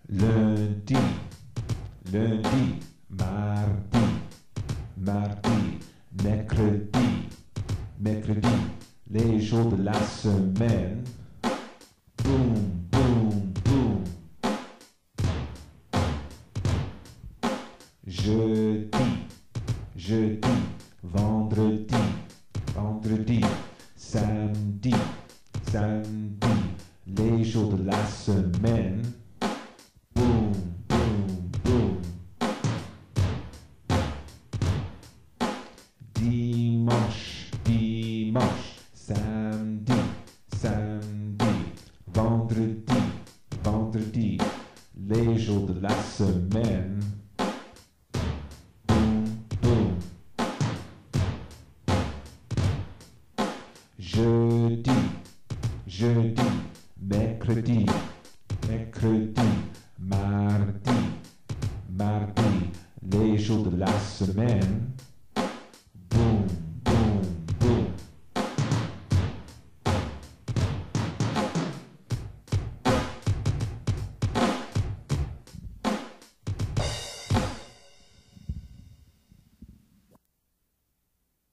Lundi, lundi, mardi, mardi, mercredi, mercredi, les jours de la semaine. Boum, boum, boum. Jeudi, jeudi, vendredi, vendredi, samedi, samedi, les jours de la semaine. Boum, boum, boum. Dimanche, dimanche, samedi, samedi, vendredi, vendredi, les jours de la semaine. Boum, boum. Jeudi, jeudi, mercredi, mercredi, mardi, mardi, les jours de la semaine.